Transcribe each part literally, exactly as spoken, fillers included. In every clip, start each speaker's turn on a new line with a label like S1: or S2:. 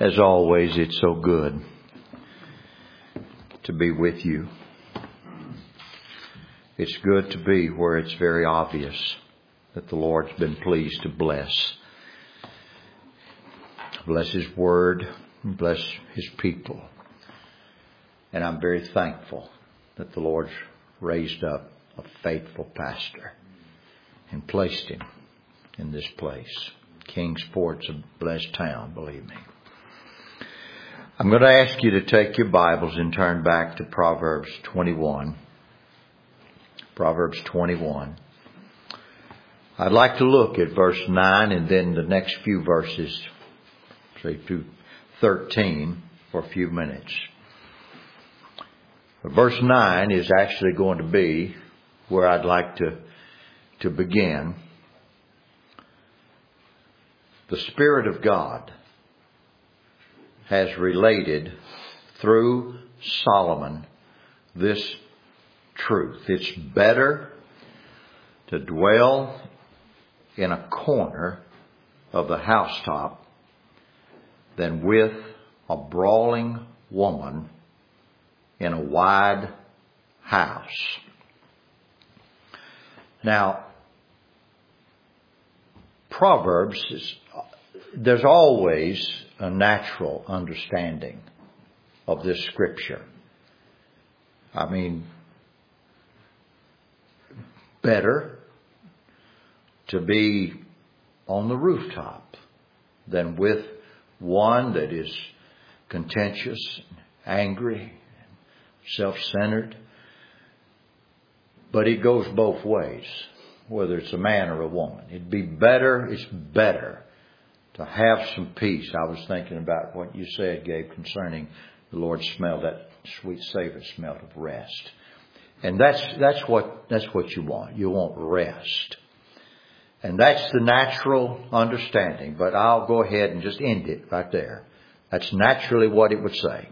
S1: As always, it's so good to be with you. It's good to be where it's very obvious that the Lord's been pleased to bless. Bless His Word, and bless His people. And I'm very thankful that the Lord's raised up a faithful pastor and placed him in this place. Kingsport's a blessed town, believe me. I'm going to ask you to take your Bibles and turn back to Proverbs twenty-one. Proverbs twenty-one. I'd like to look at verse nine and then the next few verses, say to thirteen, for a few minutes. Verse nine is actually going to be where I'd like to, to begin. The Spirit of God has related through Solomon this truth. It's better to dwell in a corner of the housetop than with a brawling woman in a wide house. Now, Proverbs is, there's always a natural understanding of this scripture. I mean, better to be on the rooftop than with one that is contentious, angry, self-centered. But it goes both ways, whether it's a man or a woman. It'd be better, it's better to have some peace. I was thinking about what you said, Gabe, concerning the Lord smelled that sweet savor smell of rest. And that's that's what that's what you want. You want rest. And that's the natural understanding. But I'll go ahead and just end it right there. That's naturally what it would say.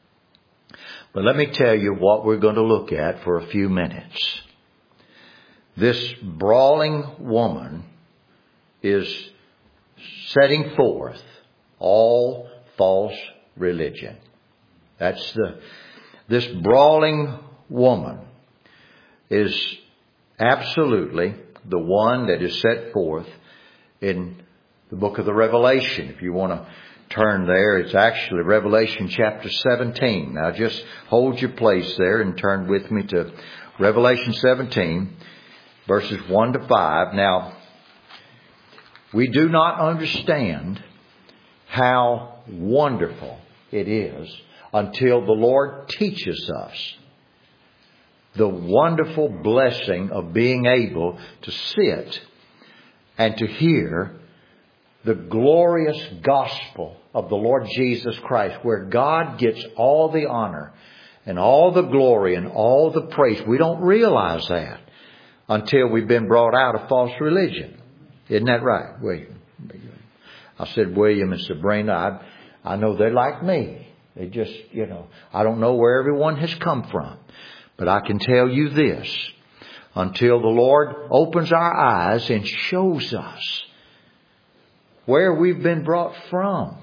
S1: But let me tell you what we're going to look at for a few minutes. This brawling woman is setting forth all false religion. That's the, this brawling woman is absolutely the one that is set forth in the book of the Revelation. If you want to turn there, it's actually Revelation chapter seventeen. Now just hold your place there and turn with me to Revelation seventeen, verses one to five. Now, we do not understand how wonderful it is until the Lord teaches us the wonderful blessing of being able to sit and to hear the glorious gospel of the Lord Jesus Christ, where God gets all the honor and all the glory and all the praise. We don't realize that until we've been brought out of false religion. Isn't that right, William? I said, William and Sabrina, I, I know they're like me. They just, you know, I don't know where everyone has come from. But I can tell you this, until the Lord opens our eyes and shows us where we've been brought from,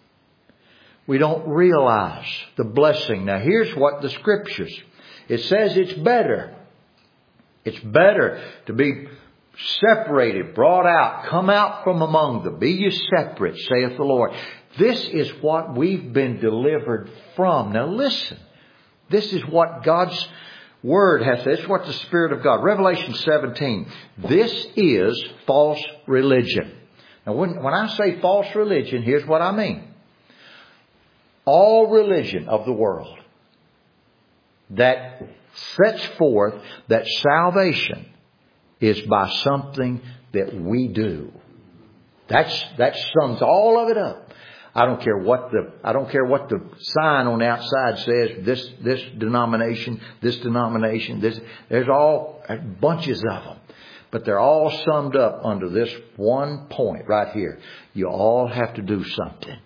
S1: we don't realize the blessing. Now here's what the scriptures, it says it's better. It's better to be separated, brought out, come out from among them. Be ye separate, saith the Lord. This is what we've been delivered from. Now listen, this is what God's Word has said. This is what the Spirit of God. Revelation seventeen. This is false religion. Now when, when I say false religion, here's what I mean. All religion of the world that sets forth that salvation is by something that we do. That's, that sums all of it up. I don't care what the, I don't care what the sign on the outside says, this, this denomination, this denomination, this, there's all bunches of them. But they're all summed up under this one point right here. You all have to do something.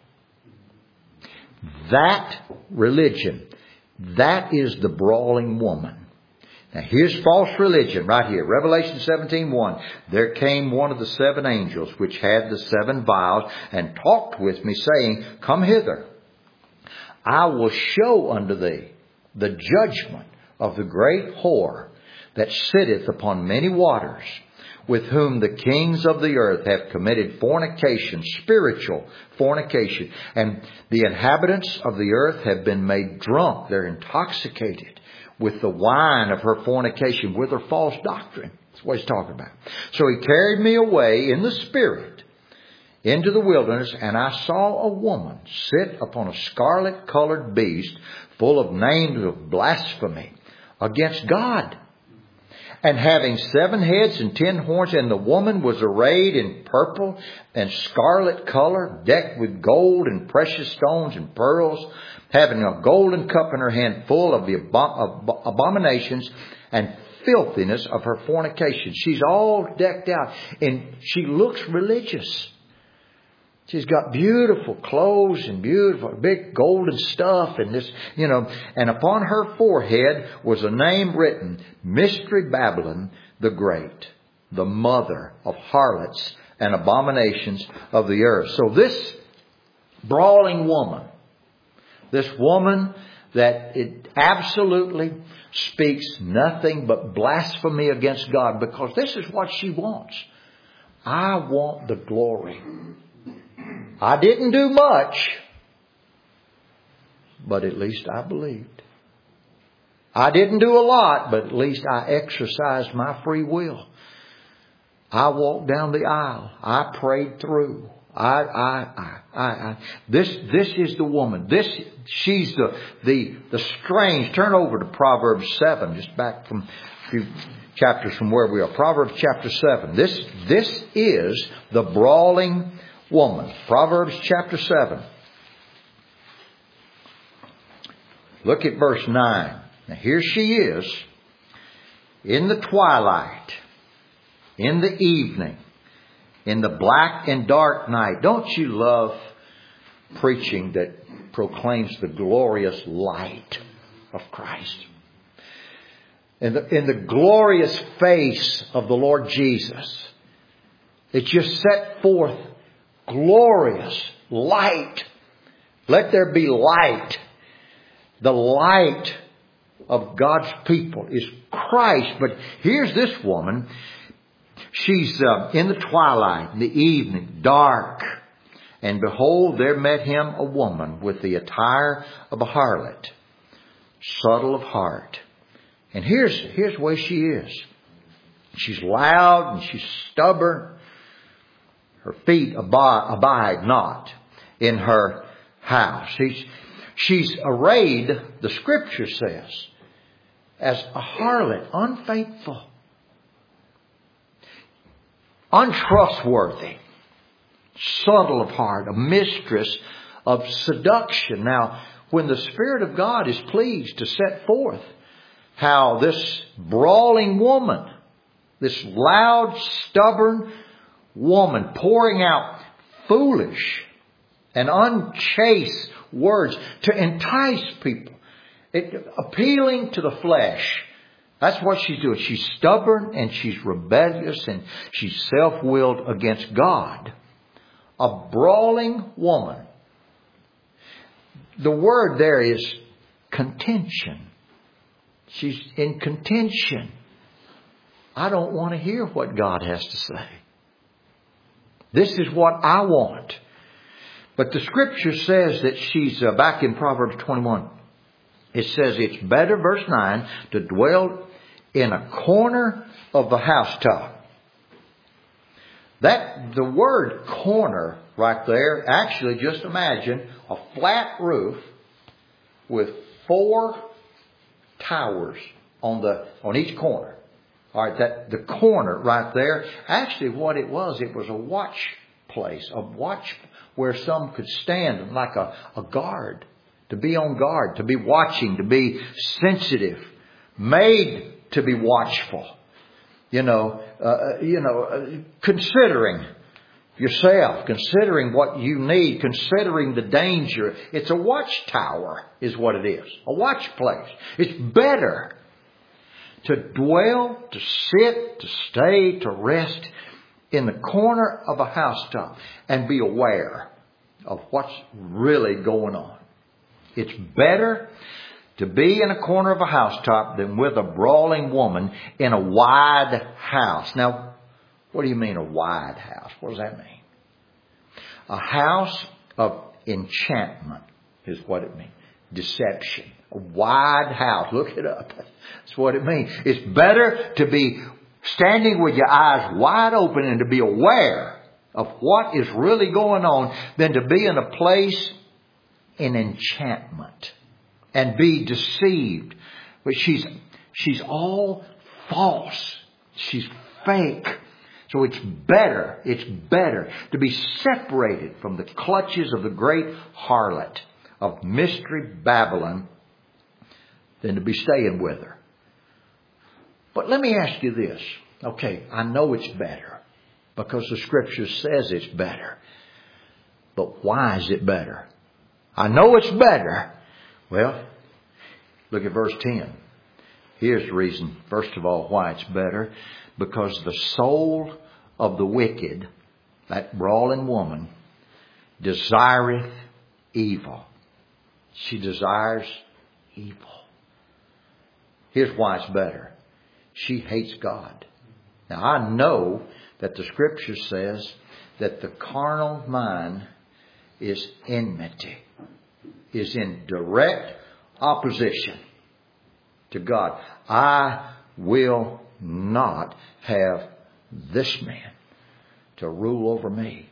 S1: That religion, that is the brawling woman. Now here's false religion right here. Revelation seventeen one. There came one of the seven angels which had the seven vials and talked with me, saying, Come hither. I will show unto thee the judgment of the great whore that sitteth upon many waters, with whom the kings of the earth have committed fornication, spiritual fornication. And the inhabitants of the earth have been made drunk. They're intoxicated with the wine of her fornication, with her false doctrine. That's what he's talking about. So he carried me away in the Spirit into the wilderness, and I saw a woman sit upon a scarlet-colored beast full of names of blasphemy against God, and having seven heads and ten horns. And the woman was arrayed in purple and scarlet color, decked with gold and precious stones and pearls, having a golden cup in her hand full of the abom- abominations and filthiness of her fornication. She's all decked out, and she looks religious. She's got beautiful clothes and beautiful big golden stuff and this, you know, and upon her forehead was a name written, Mystery Babylon the Great, the mother of harlots and abominations of the earth. So this brawling woman, this woman that it absolutely speaks nothing but blasphemy against God, because this is what she wants. I want the glory. I didn't do much, but at least I believed. I didn't do a lot, but at least I exercised my free will. I walked down the aisle. I prayed through. I, I, I, I, I. This, this is the woman. This, she's the, the, the strange. Turn over to Proverbs seven, just back from a few chapters from where we are. Proverbs chapter seven. This, this is the brawling woman. Proverbs chapter seven. Look at verse nine. Now here she is in the twilight, in the evening, in the black and dark night. Don't you love preaching that proclaims the glorious light of Christ? In the, in the glorious face of the Lord Jesus. It just set forth glorious light. Let there be light. The light of God's people is Christ. But here's this woman. She's uh, in the twilight, in the evening, dark. And behold, there met him a woman with the attire of a harlot, subtle of heart. And here's, here's where she is. She's loud and she's stubborn. Her feet abide, abide not in her house. She's, she's arrayed, the Scripture says, as a harlot, unfaithful, untrustworthy, subtle of heart, a mistress of seduction. Now, when the Spirit of God is pleased to set forth how this brawling woman, this loud, stubborn woman pouring out foolish and unchaste words to entice people, it, appealing to the flesh. That's what she's doing. She's stubborn and she's rebellious and she's self-willed against God. A brawling woman. The word there is contention. She's in contention. I don't want to hear what God has to say. This is what I want. But the Scripture says that she's uh, back in Proverbs twenty-one. It says it's better, verse nine, to dwell in a corner of the housetop. That, the word corner right there, actually just imagine a flat roof with four towers on the, on each corner. All right, that, the corner right there, actually what it was, it was a watch place, a watch where some could stand like a, a guard, to be on guard, to be watching, to be sensitive, made to be watchful. You know, uh, you know, uh, considering yourself, considering what you need, considering the danger. It's a watchtower is what it is. A watch place. It's better To dwell, to sit, to stay, to rest in the corner of a housetop and be aware of what's really going on. It's better to be in a corner of a housetop than with a brawling woman in a wide house. Now, what do you mean a wide house? What does that mean? A house of enchantment is what it means. Deception. A wide house. Look it up. That's what it means. It's better to be standing with your eyes wide open and to be aware of what is really going on than to be in a place in enchantment and be deceived. But she's, she's all false. She's fake. So it's better, it's better to be separated from the clutches of the great harlot of Mystery Babylon than to be staying with her. But let me ask you this. Okay, I know it's better because the Scripture says it's better. But why is it better? I know it's better. Well, look at verse ten. Here's the reason, first of all, why it's better. Because the soul of the wicked, that brawling woman, desireth evil. She desires evil. Here's why it's better. She hates God. Now I know that the Scripture says that the carnal mind is enmity, is in direct opposition to God. I will not have this man to rule over me.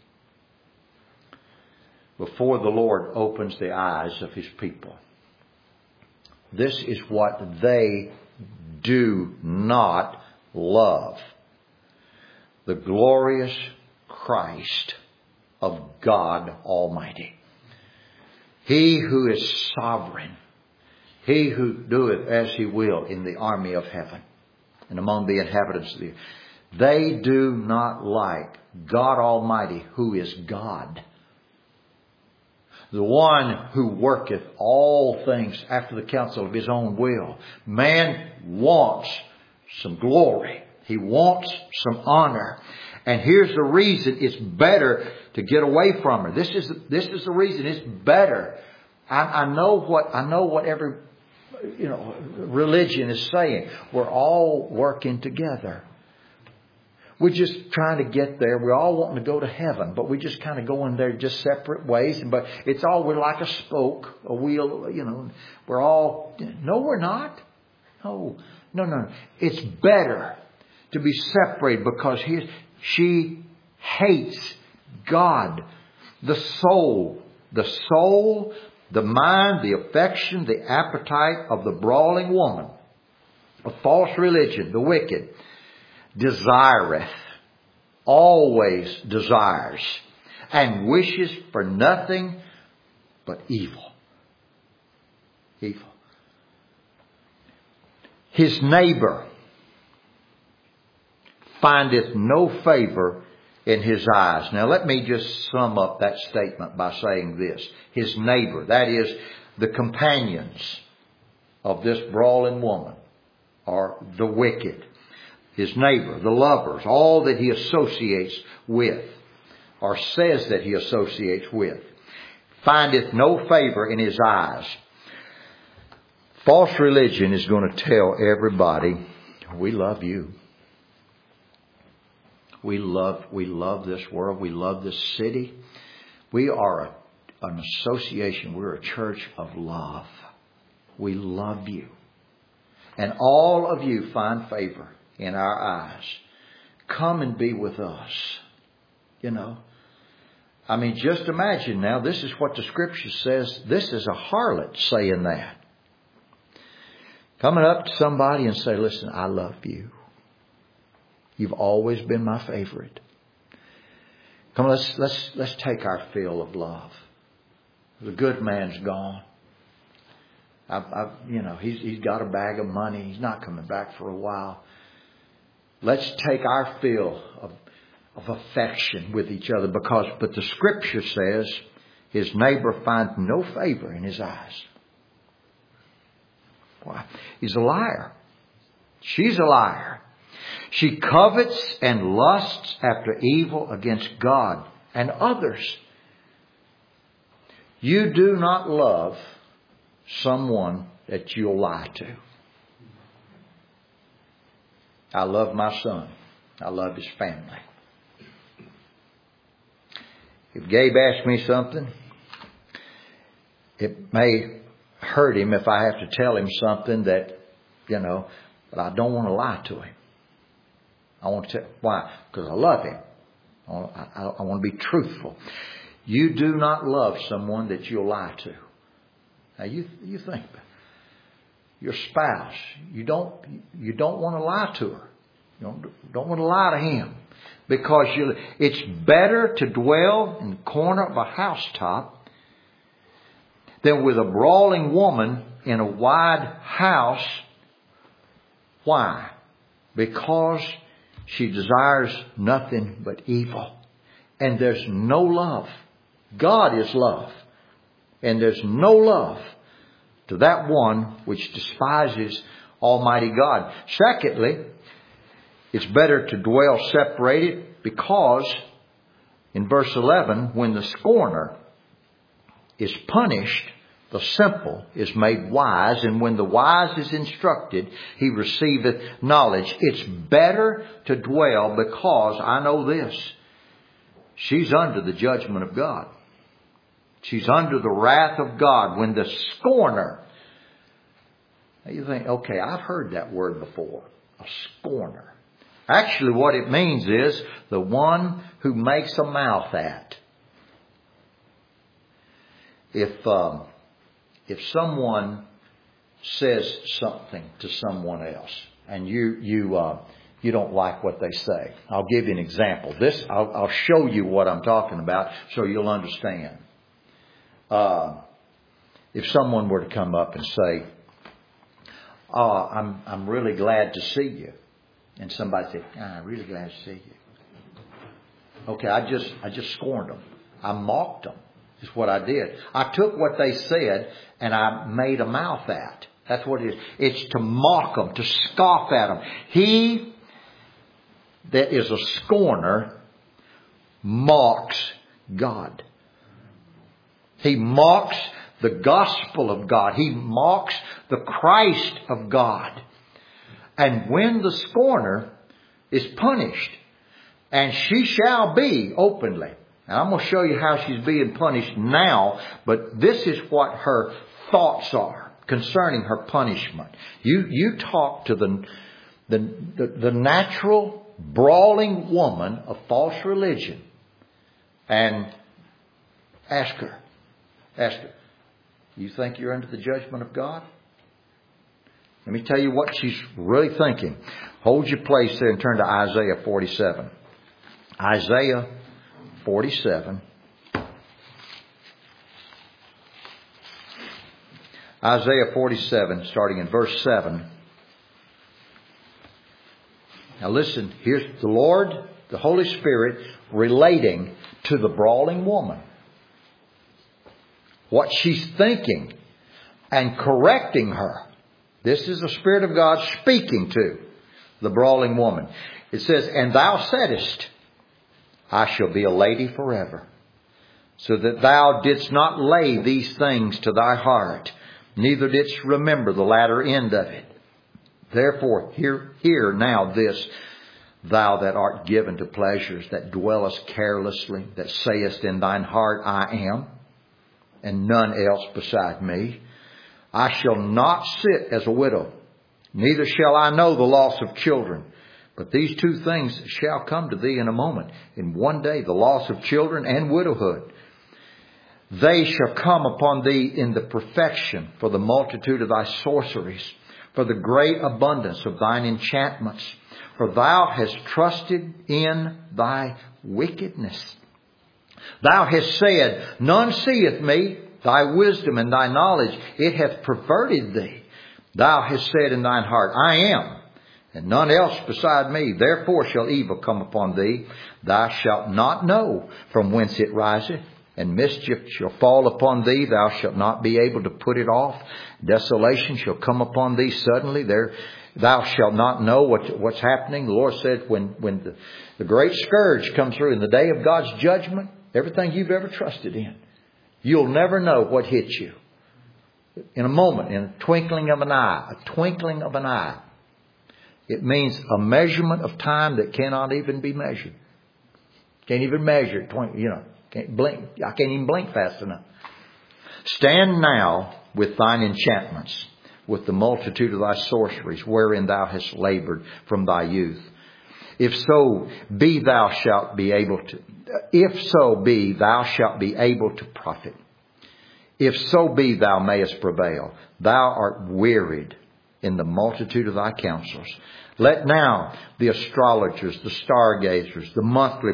S1: Before the Lord opens the eyes of His people, this is what they do not love. The glorious Christ of God Almighty. He who is sovereign. He who doeth as He will in the army of heaven and among the inhabitants of the earth. They do not like God Almighty, who is God. The one who worketh all things after the counsel of His own will. Man wants some glory. He wants some honor. And here's the reason it's better to get away from her. This is, this is the reason it's better. I, I know what, I know what every, you know, religion is saying. We're all working together. We're just trying to get there. We're all wanting to go to heaven, but we just kind of go in there just separate ways. But it's all, we're like a spoke, a wheel, you know, we're all, no, we're not. No, no, no. It's better to be separated because he, she hates God, the soul, the soul, the mind, the affection, the appetite of the brawling woman, of false religion, the wicked, desireth, always desires, and wishes for nothing but evil. Evil. His neighbor findeth no favor in his eyes. Now let me just sum up that statement by saying this. His neighbor, that is the companions of this brawling woman, are the wicked. His neighbor, the lovers, all that he associates with, or says that he associates with, findeth no favor in his eyes. False religion is going to tell everybody, we love you. We love, we love this world. We love this city. We are a, an association. We're a church of love. We love you. And all of you find favor in our eyes. Come and be with us. You know. I mean, just imagine now, this is what the Scripture says. This is a harlot saying that. Coming up to somebody and say, listen, I love you. You've always been my favorite. Come on, let's, let's, let's take our fill of love. The good man's gone. I've, I've, you know, he's, he's got a bag of money. He's not coming back for a while. Let's take our fill of, of affection with each other because, but the Scripture says his neighbor finds no favor in his eyes. Why? He's a liar. She's a liar. She covets and lusts after evil against God and others. You do not love someone that you'll lie to. I love my son. I love his family. If Gabe asks me something, it may hurt him if I have to tell him something that, you know, but I don't want to lie to him. I want to tell, why? Because I love him. I want, I, I want to be truthful. You do not love someone that you'll lie to. Now you you think about it. Your spouse, you don't you don't want to lie to her. You don't don't want to lie to him, because you. It's better to dwell in the corner of a housetop than with a brawling woman in a wide house. Why? Because she desires nothing but evil, and there's no love. God is love, and there's no love to that one which despises Almighty God. Secondly, it's better to dwell separated, because in verse eleven, when the scorner is punished, the simple is made wise, and when the wise is instructed, he receiveth knowledge. It's better to dwell, because I know this. She's under the judgment of God. She's under the wrath of God. When the scorner, now you think, okay, I've heard that word before, a scorner. Actually, what it means is the one who makes a mouth at. If um, if someone says something to someone else, and you you uh, you don't like what they say, I'll give you an example. This I'll, I'll show you what I'm talking about, so you'll understand. Uh, if someone were to come up and say, "Oh, I'm I'm really glad to see you," and somebody said, oh, "I'm really glad to see you," okay, I just I just scorned them. I mocked them. Is what I did. I took what they said and I made a mouth at. That's what it is. It's to mock them, to scoff at them. He that is a scorner mocks God. He mocks the gospel of God. He mocks the Christ of God. And when the scorner is punished, and she shall be openly. Now I'm going to show you how she's being punished now, but this is what her thoughts are concerning her punishment. You you talk to the the, the, the natural brawling woman of false religion and ask her, ask her, you think you're under the judgment of God? Let me tell you what she's really thinking. Hold your place there and turn to Isaiah forty-seven. Isaiah forty-seven. Isaiah forty-seven, starting in verse seven. Now listen, here's the Lord, the Holy Spirit, relating to the brawling woman. What she's thinking and correcting her. This is the Spirit of God speaking to the brawling woman. It says, and thou saidest, I shall be a lady forever. So that thou didst not lay these things to thy heart, neither didst remember the latter end of it. Therefore, hear, hear now this, thou that art given to pleasures, that dwellest carelessly, that sayest in thine heart, I am, and none else beside me. I shall not sit as a widow, neither shall I know the loss of children. But these two things shall come to thee in a moment. In one day, the loss of children and widowhood. They shall come upon thee in the perfection for the multitude of thy sorceries, for the great abundance of thine enchantments. For thou hast trusted in thy wickedness. Thou hast said, none seeth me. Thy wisdom and thy knowledge, it hath perverted thee. Thou hast said in thine heart, I am, and none else beside me. Therefore shall evil come upon thee. Thou shalt not know from whence it riseth, and mischief shall fall upon thee. Thou shalt not be able to put it off. Desolation shall come upon thee suddenly. There, thou shalt not know what, what's happening. The Lord said when, when the, the great scourge comes through in the day of God's judgment, everything you've ever trusted in, you'll never know what hit you. In a moment, in a twinkling of an eye, a twinkling of an eye. It means a measurement of time that cannot even be measured. Can't even measure it. You know, can't blink. I can't even blink fast enough. Stand now with thine enchantments, with the multitude of thy sorceries, wherein thou hast labored from thy youth. If so be thou shalt be able to, if so be thou shalt be able to profit. If so be thou mayest prevail, thou art wearied in the multitude of thy counsels. Let now the astrologers, the stargazers, the monthly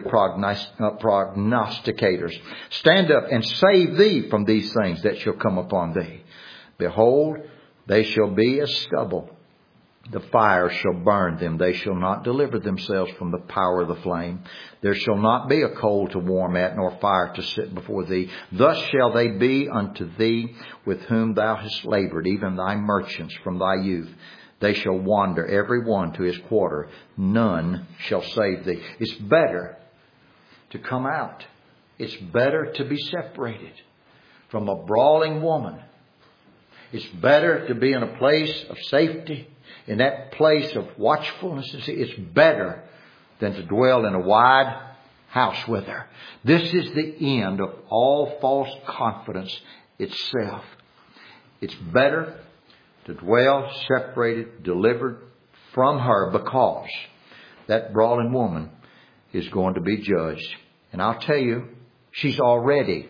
S1: prognosticators stand up and save thee from these things that shall come upon thee. Behold, they shall be as stubble. The fire shall burn them. They shall not deliver themselves from the power of the flame. There shall not be a coal to warm at, nor fire to sit before thee. Thus shall they be unto thee with whom thou hast labored, even thy merchants from thy youth. They shall wander every one to his quarter. None shall save thee. It's better to come out. It's better to be separated from a brawling woman. It's better to be in a place of safety. In that place of watchfulness, it's better than to dwell in a wide house with her. This is the end of all false confidence itself. It's better to dwell separated, delivered from her, because that brawling woman is going to be judged. And I'll tell you, she's already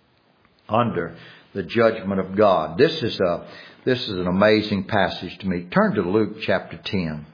S1: under the judgment of God. This is a This is an amazing passage to me. Turn to Luke chapter ten.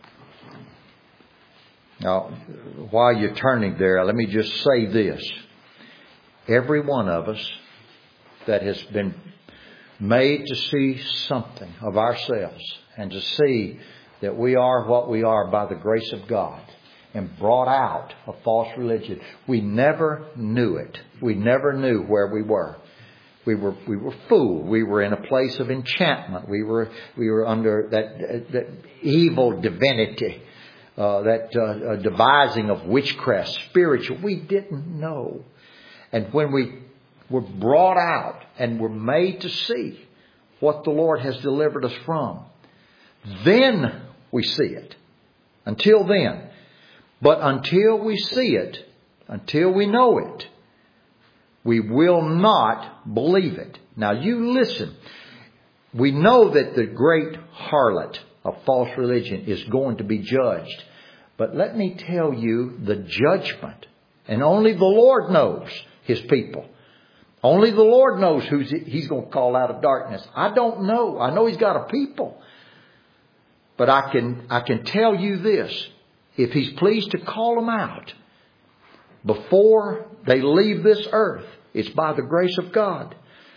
S1: Now, while you're turning there, let me just say this. Every one of us that has been made to see something of ourselves and to see that we are what we are by the grace of God and brought out of false religion, we never knew it. We never knew where we were. We were we were fooled. We were in a place of enchantment. We were we were under that that evil divinity, uh, that uh, devising of witchcraft, spiritual. We didn't know, and when we were brought out and were made to see what the Lord has delivered us from, then we see it. Until then, but until we see it, until we know it, we will not believe it. Now you listen. We know that the great harlot of false religion is going to be judged. But let me tell you the judgment. And only the Lord knows His people. Only the Lord knows who He's going to call out of darkness. I don't know. I know He's got a people. But I can, I can tell you this. If He's pleased to call them out before they leave this earth, it's by the grace of God.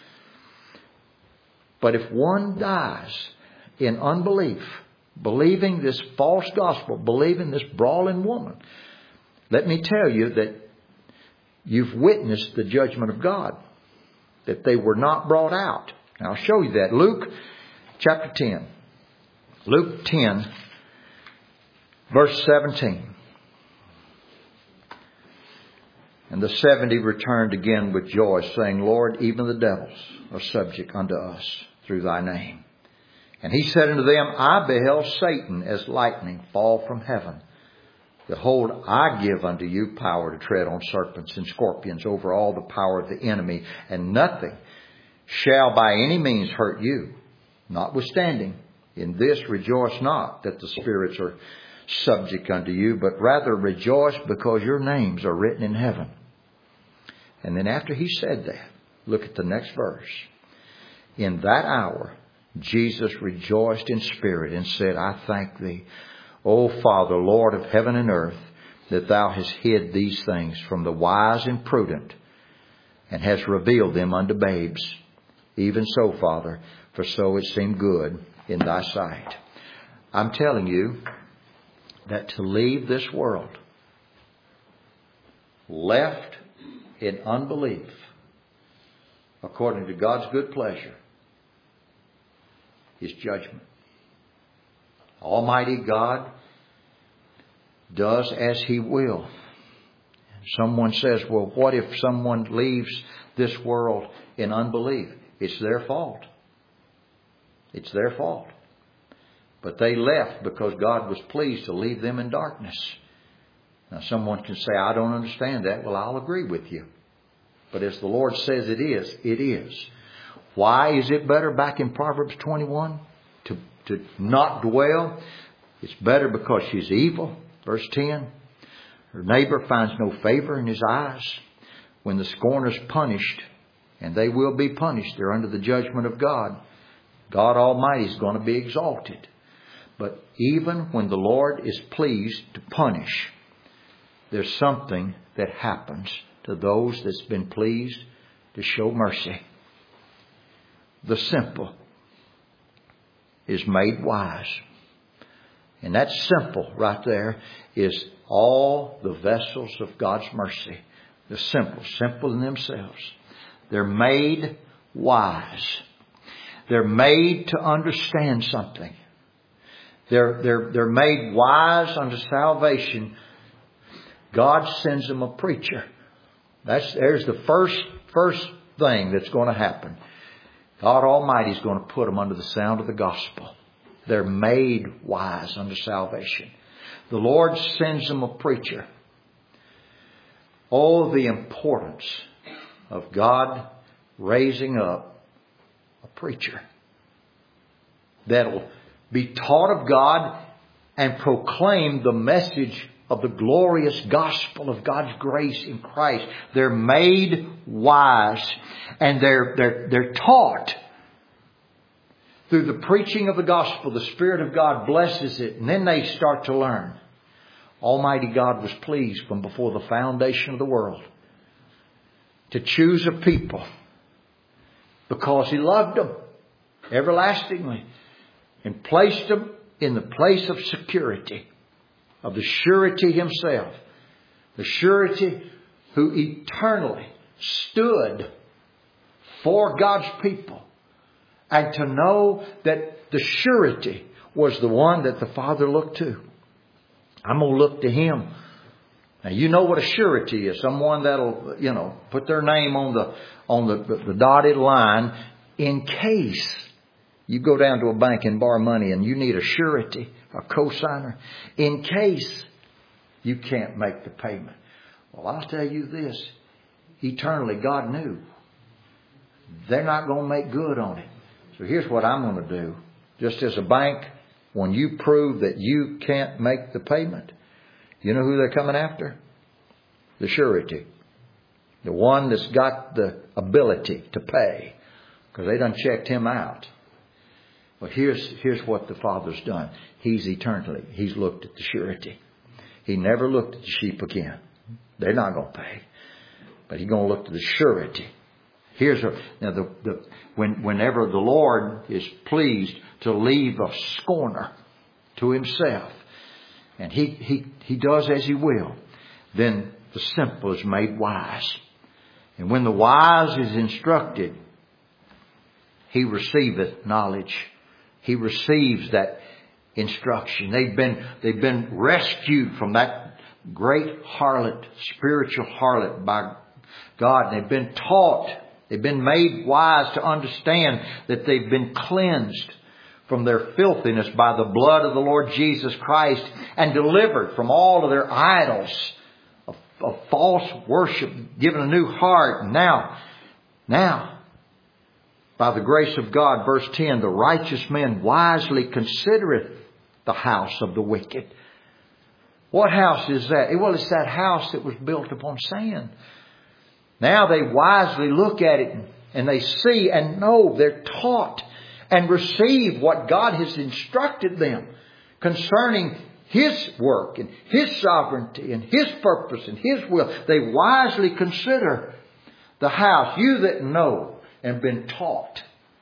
S1: But if one dies in unbelief, believing this false gospel, believing this brawling woman, let me tell you that you've witnessed the judgment of God, that they were not brought out. And I'll show you that. Luke chapter ten. Luke ten, verse seventeen. And the seventy returned again with joy, saying, Lord, even the devils are subject unto us through thy name. And he said unto them, I beheld Satan as lightning fall from heaven. Behold, I give unto you power to tread on serpents and scorpions over all the power of the enemy, and nothing shall by any means hurt you. Notwithstanding, in this rejoice not that the spirits are subject unto you, but rather rejoice because your names are written in heaven. And then after he said that, look at the next verse. In that hour, Jesus rejoiced in spirit and said, I thank thee, O Father, Lord of heaven and earth, that thou hast hid these things from the wise and prudent and hast revealed them unto babes. Even so, Father, for so it seemed good in thy sight. I'm telling you that to leave this world left in unbelief according to God's good pleasure, His judgment. Almighty God does as He will. Someone says, well, what if someone leaves this world in unbelief? It's their fault. It's their fault. But they left because God was pleased to leave them in darkness. Now someone can say, I don't understand that. Well, I'll agree with you. But as the Lord says it is, it is. Why is it better back in Proverbs twenty-one to, to not dwell? It's better because she's evil. Verse ten. Her neighbor finds no favor in his eyes. When the scorner's punished, and they will be punished, they're under the judgment of God. God Almighty is going to be exalted. But even when the Lord is pleased to punish, there's something that happens to those that's been pleased to show mercy. The simple is made wise. And that simple right there is all the vessels of God's mercy. The simple, simple in themselves. They're made wise. They're made to understand something. They're, they're, they're made wise unto salvation. God sends them a preacher. That's, there's the first, first thing that's going to happen. God Almighty is going to put them under the sound of the gospel. They're made wise unto salvation. The Lord sends them a preacher. Oh, the importance of God raising up a preacher that'll be taught of God and proclaim the message of the glorious gospel of God's grace in Christ. They're made wise and they're, they're, they're taught through the preaching of the gospel. The Spirit of God blesses it, and then they start to learn. Almighty God was pleased from before the foundation of the world to choose a people because He loved them everlastingly and placed them in the place of security, of the surety Himself, the surety who eternally stood for God's people. And to know that the surety was the one that the Father looked to. I'm going to look to Him. Now you know what a surety is. Someone that'll, you know, put their name on the on the, the, the dotted line in case you go down to a bank and borrow money and you need a surety, a cosigner, in case you can't make the payment. Well, I'll tell you this. Eternally, God knew. They're not going to make good on it. So here's what I'm going to do. Just as a bank, when you prove that you can't make the payment, you know who they're coming after? The surety. The one that's got the ability to pay. Because they done checked him out. But here's, here's what the Father's done. He's eternally, He's looked at the surety. He never looked at the sheep again. They're not going to pay. But He's going to look to the surety. Here's a, now the, the, when, whenever the Lord is pleased to leave a scorner to Himself, and he, he, he does as He will, then the simple is made wise. And when the wise is instructed, he receiveth knowledge. He receives that instruction. They've been, they've been rescued from that great harlot, spiritual harlot by God. They've been taught. They've been made wise to understand that they've been cleansed from their filthiness by the blood of the Lord Jesus Christ and delivered from all of their idols of, of false worship, given a new heart. Now, now, by the grace of God, verse ten, the righteous man wisely considereth the house of the wicked. What house is that? Well, it's that house that was built upon sand. Now they wisely look at it and they see and know, they're taught and receive what God has instructed them concerning His work and His sovereignty and His purpose and His will. They wisely consider the house. You that know and been taught,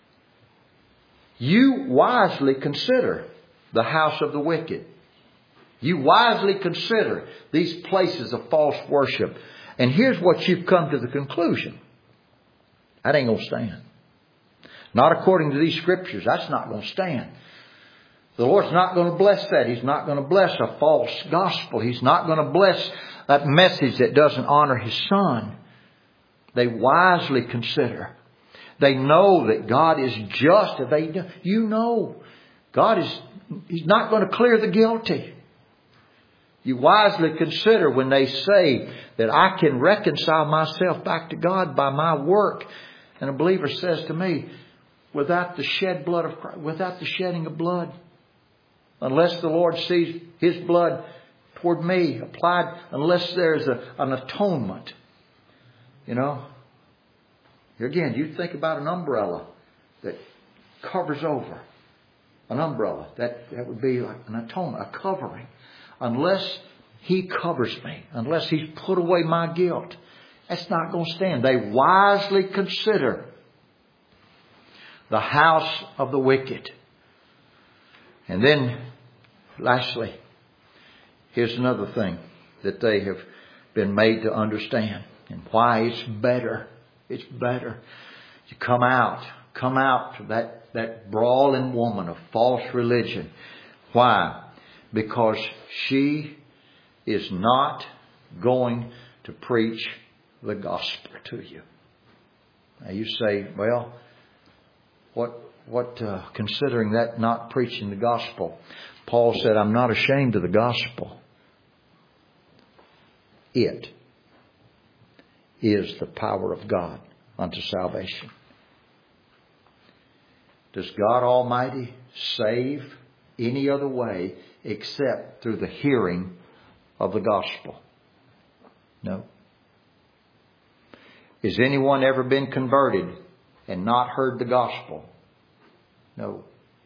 S1: you wisely consider the house of the wicked. You wisely consider these places of false worship. And here's what you've come to the conclusion. That ain't going to stand. Not according to these scriptures. That's not going to stand. The Lord's not going to bless that. He's not going to bless a false gospel. He's not going to bless that message that doesn't honor His Son. They wisely consider. They know that God is just. They, you know, God is, He's not going to clear the guilty. You wisely consider when they say that I can reconcile myself back to God by my work. And a believer says to me, without the shed blood of Christ, without the shedding of blood, unless the Lord sees His blood toward me applied, unless there's a, an atonement, you know. Here again, you think about an umbrella that covers over. An umbrella, that, that would be like an atonement, a covering. Unless He covers me, unless He's put away my guilt, that's not going to stand. They wisely consider the house of the wicked. And then, lastly, here's another thing that they have been made to understand and why it's better. It's better to come out, come out to that, that brawling woman of false religion. Why? Because she is not going to preach the gospel to you. Now you say, well, what, what, uh, considering that not preaching the gospel, Paul said, I'm not ashamed of the gospel. It is the power of God unto salvation. Does God Almighty save any other way except through the hearing of the gospel? No. Has anyone ever been converted and not heard the gospel? No.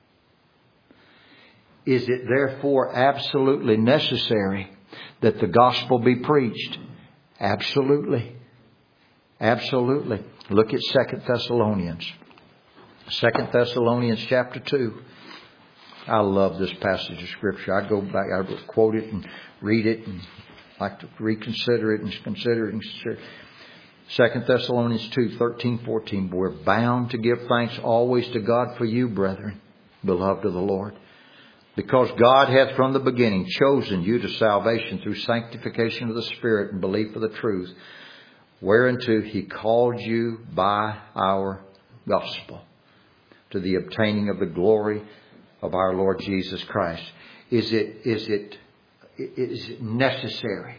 S1: Is it therefore absolutely necessary that the gospel be preached? Absolutely. Absolutely. Look at Second Thessalonians. Second Thessalonians chapter two. I love this passage of Scripture. I go back, I quote it and read it and like to reconsider it and consider it and consider it. Second Thessalonians two, thirteen, fourteen. We're bound to give thanks always to God for you, brethren, beloved of the Lord, because God hath from the beginning chosen you to salvation through sanctification of the Spirit and belief of the truth, whereunto He called you by our gospel, to the obtaining of the glory of our Lord Jesus Christ. Is it, is it, is it necessary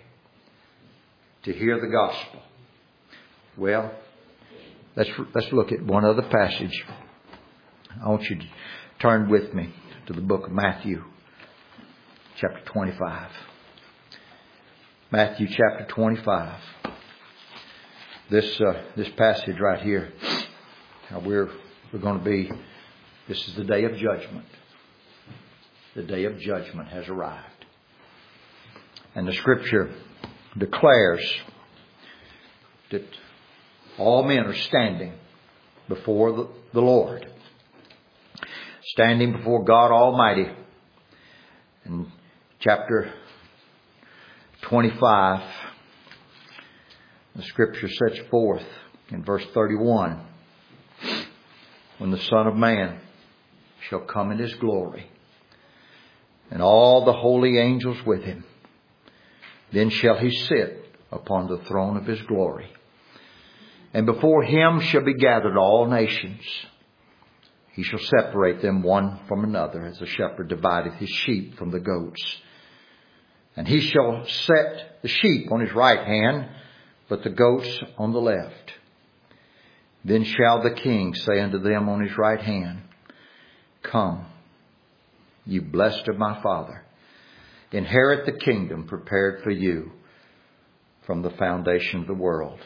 S1: to hear the gospel? Well, let's, let's look at one other passage. I want you to turn with me to the book of Matthew, chapter twenty-five. Matthew chapter twenty-five. This, uh, this passage right here, how we're, we're going to be, this is the day of judgment. The day of judgment has arrived. And the Scripture declares that all men are standing before the, the Lord. Standing before God Almighty. In chapter twenty-five, the Scripture sets forth in verse thirty-one, when the Son of Man shall come in His glory, and all the holy angels with Him, then shall He sit upon the throne of His glory. And before Him shall be gathered all nations. He shall separate them one from another, as a shepherd divideth his sheep from the goats. And He shall set the sheep on His right hand, but the goats on the left. Then shall the King say unto them on His right hand, Come, you blessed of my Father, inherit the kingdom prepared for you from the foundation of the world.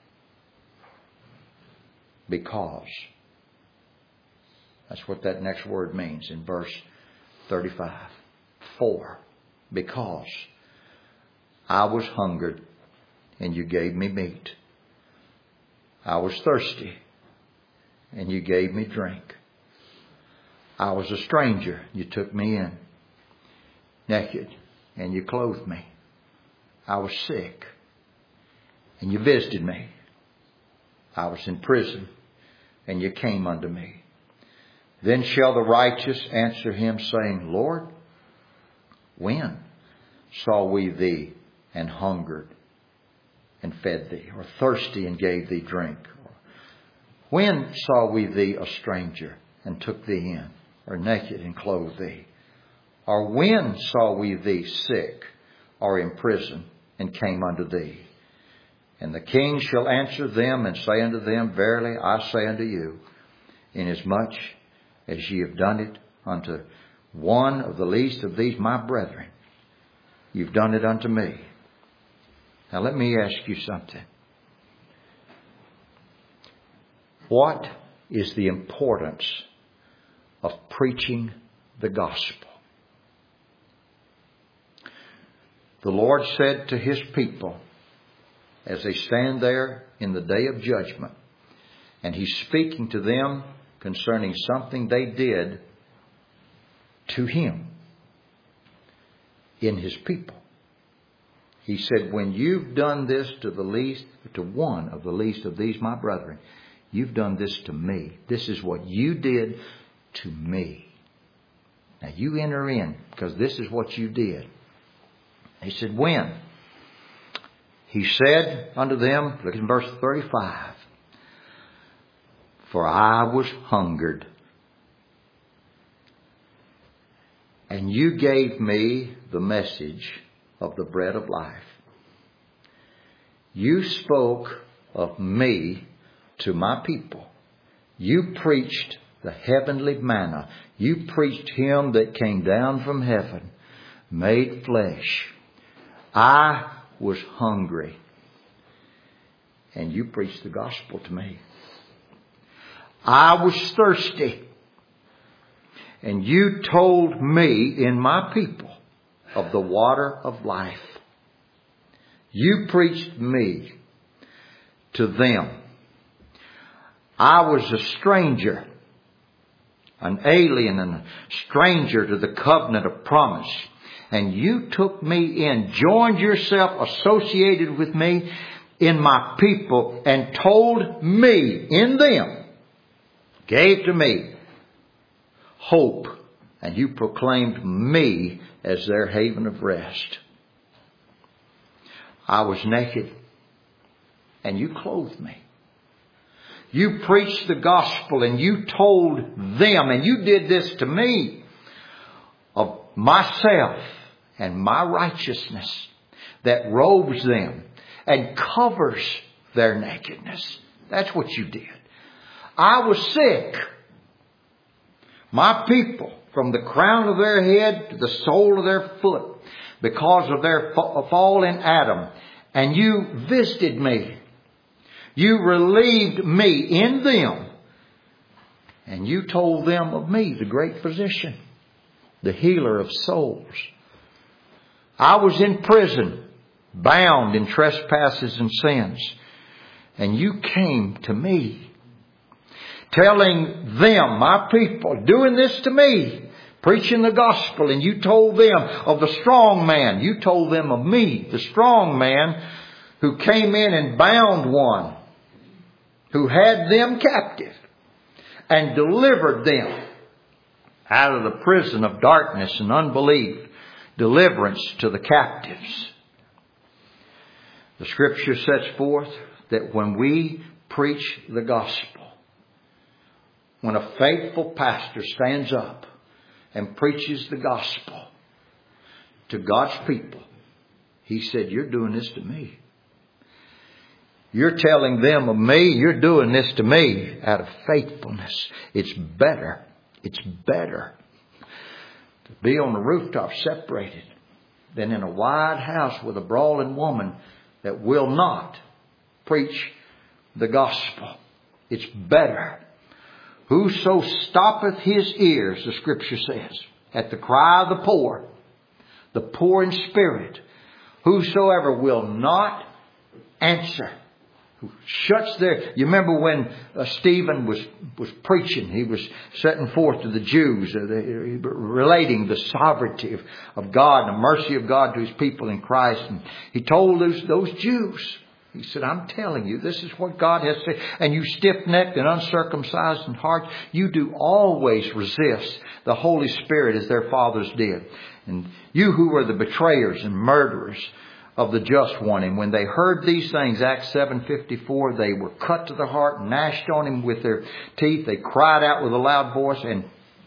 S1: Because. That's what that next word means in verse thirty-five. For. Because. I was hungered and you gave me meat. I was thirsty and you gave me drink. I was a stranger, you took me in. Naked and you clothed me. I was sick and you visited me. I was in prison and ye came unto me. Then shall the righteous answer him, saying, Lord, when saw we thee and hungered and fed thee, or thirsty and gave thee drink? Or, when saw we thee a stranger and took thee in, or naked and clothed thee? Or when saw we thee sick or in prison and came unto thee? And the king shall answer them and say unto them, Verily I say unto you, inasmuch as ye have done it unto one of the least of these my brethren, you've done it unto me. Now let me ask you something. What is the importance of preaching the gospel? The Lord said to His people, as they stand there in the day of judgment, and He's speaking to them concerning something they did to Him in His people. He said, when you've done this to the least, to one of the least of these my brethren, you've done this to me. This is what you did to me. Now you enter in, because this is what you did. He said, when? He said unto them, look in verse thirty-five, for I was hungered, and you gave me the message of the bread of life. You spoke of me to my people. You preached the heavenly manna. You preached Him that came down from heaven, made flesh. I was hungry, and you preached the gospel to me. I was thirsty, and you told me in my people of the water of life. You preached me to them. I was a stranger, an alien and a stranger to the covenant of promise. And you took me in, joined yourself, associated with me in my people, and told me in them, gave to me hope. And you proclaimed me as their haven of rest. I was naked, and you clothed me. You preached the gospel, and you told them, and you did this to me, of myself and my righteousness that robes them and covers their nakedness. That's what you did. I was sick. My people, from the crown of their head to the sole of their foot, because of their fall in Adam. And you visited me. You relieved me in them. And you told them of me, the great physician, the healer of souls. I was in prison, bound in trespasses and sins. And you came to me, telling them, my people, doing this to me, preaching the gospel. And you told them of the strong man. You told them of me, the strong man who came in and bound one, who had them captive and delivered them out of the prison of darkness and unbelief. Deliverance to the captives. The Scripture sets forth that when we preach the gospel, when a faithful pastor stands up and preaches the gospel to God's people, he said, you're doing this to me. You're telling them of me. You're doing this to me out of faithfulness. It's better. It's better to be on the rooftop separated than in a wide house with a brawling woman that will not preach the gospel. It's better. Whoso stoppeth his ears, the Scripture says, at the cry of the poor, the poor in spirit, whosoever will not answer, who shuts their... You remember when uh, Stephen was, was preaching, he was setting forth to the Jews, uh, the, relating the sovereignty of, of God and the mercy of God to His people in Christ. And he told those, those Jews He said, I'm telling you, this is what God has said. And you stiff-necked and uncircumcised in heart, you do always resist the Holy Spirit as their fathers did. And you who were the betrayers and murderers of the just one. And when they heard these things, Acts seven fifty-four, they were cut to the heart, gnashed on him with their teeth. They cried out with a loud voice and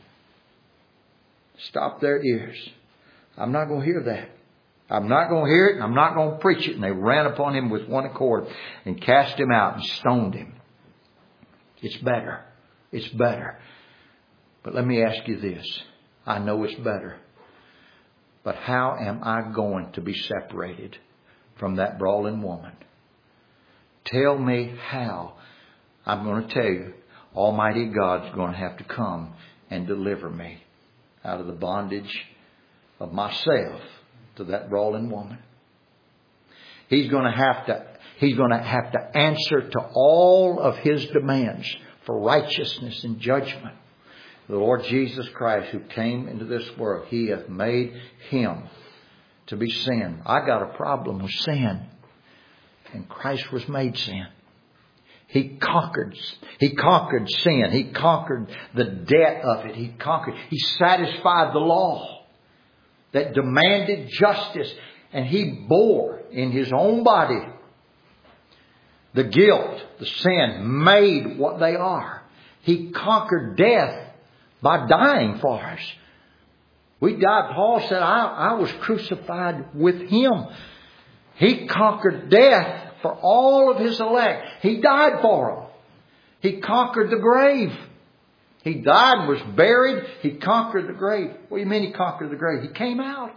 S1: stopped their ears. I'm not going to hear that. I'm not going to hear it, and I'm not going to preach it. And they ran upon him with one accord and cast him out and stoned him. It's better. It's better. But let me ask you this. I know it's better. But how am I going to be separated from that brawling woman? Tell me how. I'm going to tell you, Almighty God's going to have to come and deliver me out of the bondage of myself to that brawling woman. He's going to have to, he's going to have to answer to all of his demands for righteousness and judgment. The Lord Jesus Christ, who came into this world, He hath made Him to be sin. I got a problem with sin. And Christ was made sin. He conquered, He conquered sin. He conquered the debt of it. He conquered, He satisfied the law that demanded justice. And He bore in His own body the guilt, the sin, made what they are. He conquered death by dying for us. We died. Paul said, I, I was crucified with Him. He conquered death for all of His elect. He died for them. He conquered the grave. He died and was buried. He conquered the grave. What do you mean He conquered the grave? He came out.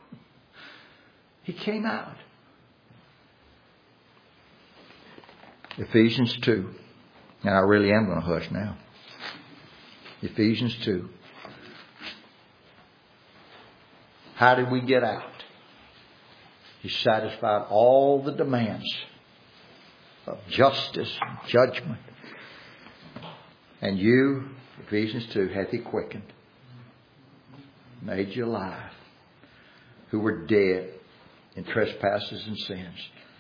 S1: He came out. Ephesians two. And I really am going to hush now. Ephesians two. How did we get out? He satisfied all the demands of justice and judgment. And you, Ephesians two, hath He quickened, made you alive, who were dead in trespasses and sins.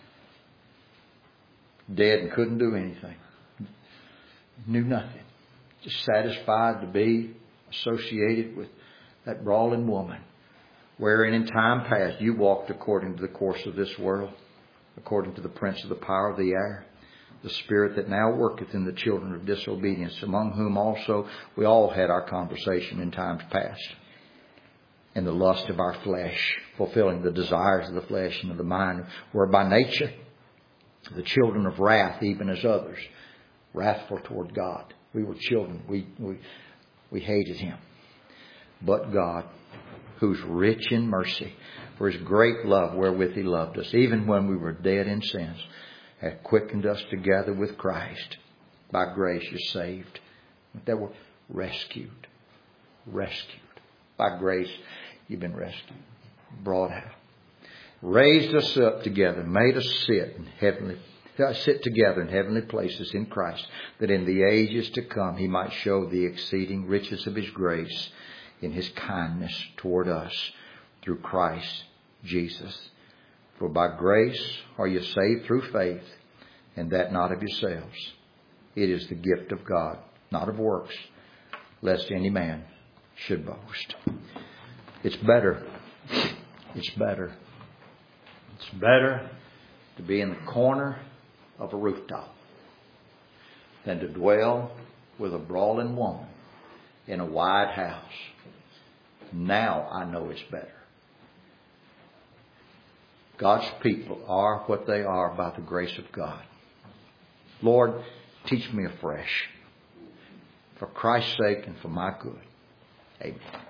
S1: Dead and couldn't do anything. Knew nothing. Just satisfied to be associated with that brawling woman, wherein in time past you walked according to the course of this world, according to the prince of the power of the air, the spirit that now worketh in the children of disobedience, among whom also we all had our conversation in times past, in the lust of our flesh, fulfilling the desires of the flesh and of the mind, were by nature the children of wrath, even as others, wrathful toward God. We were children. We, we, we hated Him. But God, who's rich in mercy, for His great love wherewith He loved us, even when we were dead in sins, hath quickened us together with Christ. By grace you're saved. That word, rescued. Rescued. By grace you've been rescued. Brought out. Raised us up together. Made us sit in heavenly sit together in heavenly places in Christ, that in the ages to come He might show the exceeding riches of His grace in His kindness toward us through Christ Jesus. For by grace are you saved through faith, and that not of yourselves. It is the gift of God, not of works, lest any man should boast. It's better. It's better. It's better to be in the corner of a rooftop than to dwell with a brawling woman in a wide house. Now I know it's better. God's people are what they are by the grace of God. Lord, teach me afresh, for Christ's sake and for my good. Amen.